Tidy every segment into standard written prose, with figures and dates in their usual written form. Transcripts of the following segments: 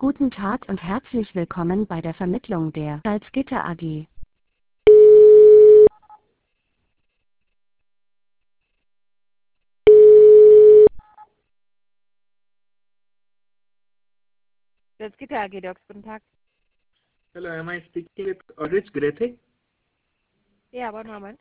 Guten Tag und herzlich willkommen bei der Vermittlung der Salzgitter AG. Salzgitter AG, Docs, guten Tag. Hello, am I speaking with Ulrich Grethe? Ja, one moment.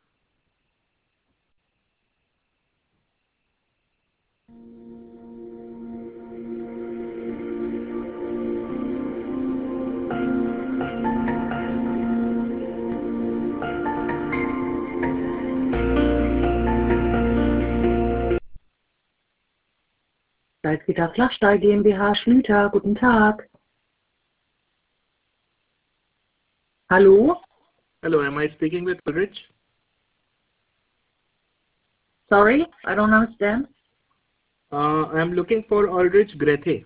Salzgitter Flachstahl GmbH Schlüter, guten Tag. Hallo? Hello, am I speaking with Ulrich? Sorry, I don't understand. I'm looking for Ulrich Grethe.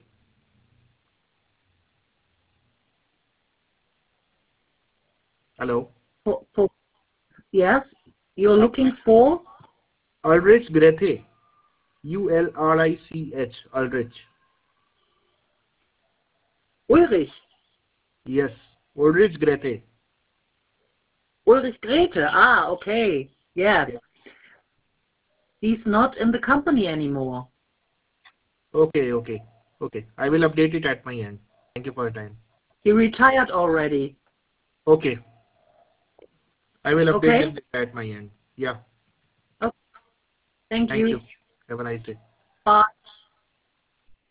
Hello? Yes, you're looking for? Ulrich Grethe. Ulrich. Ulrich. Ulrich. Yes, Ulrich Grethe. Ulrich Grete, okay. Yes. Yeah. He's not in the company anymore. Okay. I will update it at my end. Thank you for your time. He retired already. Okay. I will update Okay. it at my end. Yeah. Okay. Thank Thank you. you. Have a nice day. Bye.